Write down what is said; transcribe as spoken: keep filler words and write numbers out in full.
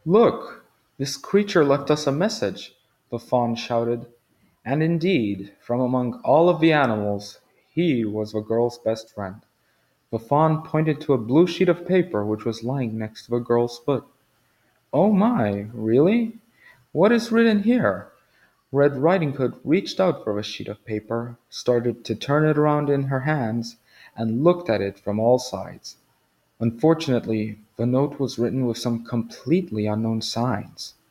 Look, this creature left us a message, the fawn shouted. And indeed, from among all of the animals, he was the girl's best friend. The fawn pointed to a blue sheet of paper which was lying next to the girl's foot. Oh my, really? What is written here? Red Riding Hood reached out for the sheet of paper, started to turn it around in her hands, and looked at it from all sides. Unfortunately, the note was written with some completely unknown signs.